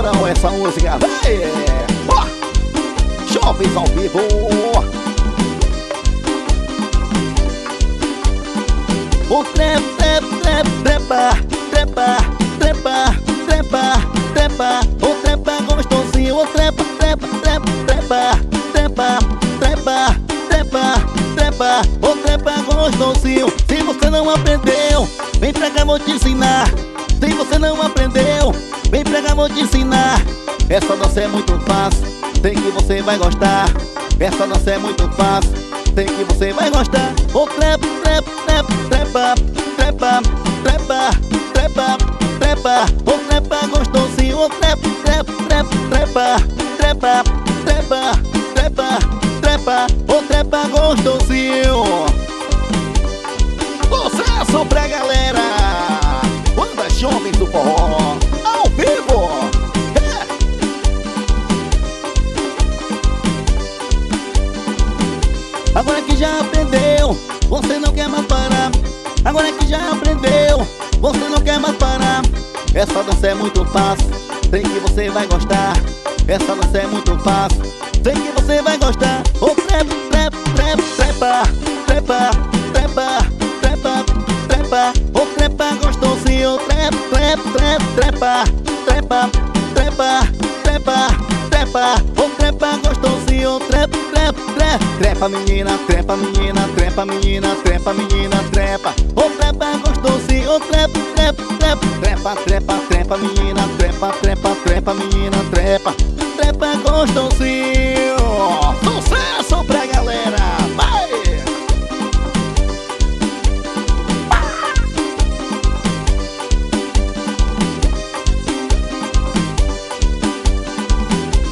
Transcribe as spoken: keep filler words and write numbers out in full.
moral essa música, véi. Ó, jovens ao vivo. O trep, trep, trep, trepa, trepa, trepa, trepa, trepa. O trepa gostosinho, o trepa, trepa, trepa, trepa, trepa, trepa, trepa, trepa. O trepa gostosinho. Se você não aprendeu, vem pra cá, vou te ensinar. Se você não aprendeu, vem pra cá, vou te ensinar. Essa dança é muito fácil, sei que você vai gostar. Essa dança é muito fácil, sei que você vai gostar. O trepa, trepa, trepa, trepa, trepa, trepa, trepa, trepa. O trepa gostosinho, o trepa, trepa, trepa, trepa, trepa, trepa, trepa. O trepa gostosinho. Sucesso pra galera! Banda Jovens do Forró, ao vivo! É. Agora que já aprendeu, você não quer mais parar. Agora que já aprendeu, você não quer mais parar. Essa dança é muito fácil, sei que você vai gostar. Essa dança é muito fácil, sei que você vai gostar. O trepa, trepa, trepa, trepa, trepa, trepa, trepa, trepa. O trepa gostosinho, trepa, trepa, trepa, trepa, trepa, trepa, trepa. O trepa gostosinho, trepa, trepa, trepa. Trepa menina, trepa menina, trepa menina, trepa menina, trepa. O trepa gostosinho, trepa, trepa, trepa, trepa, trepa, trepa menina, trepa, trepa, trepa menina, trepa. Trepa gostosinho.